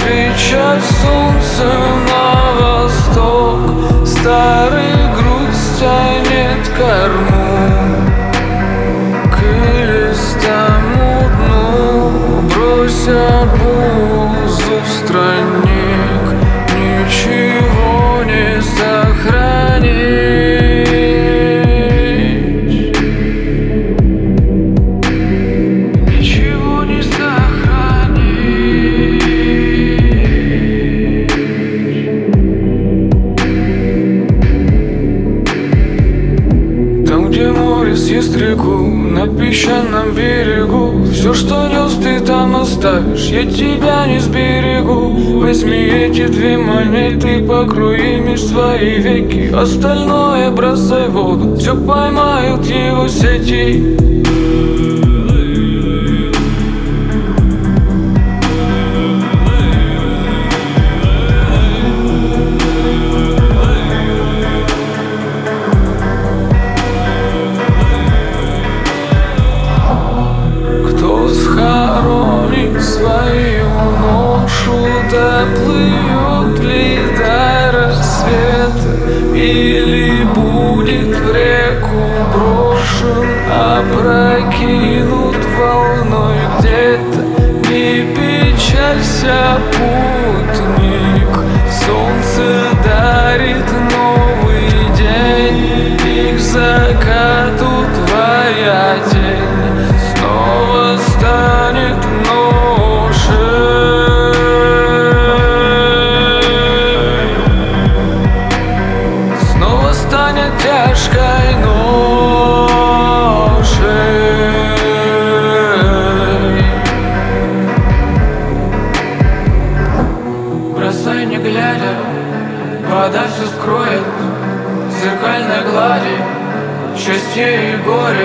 встречать солнце на восток. Старый груз тянет корму к илистому дну. Брось обузу в странник, ничего не сохранить. Ничего не сохранить. Там, где море съест реку, на песчаном берегу, все, что нес, ты там оставишь, я тебя не сберегу. Возьми эти две монеты, покрой ими свои веки, остальное бросай в воду, все поймают его сети. Свою ношу, доплывет ли до рассвета, или будет в реку брошен, опрокинут волной где-то. Не печалься, путник, солнце дарит новый день, и к закату твоя тень снова станет ношей. Снова станет тяжкой ношей. Бросай не глядя, вода все скроет, в зеркальной глади счастье и горе.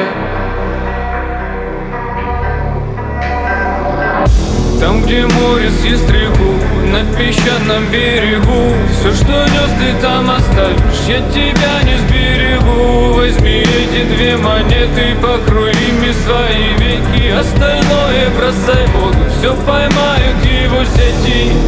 Там, где море съест реку, на песчаном берегу, все, что нес, ты там оставишь, я тебя не сберегу. Возьми эти две монеты, покрой ими свои веки, остальное бросай в воду, все поймают его сети.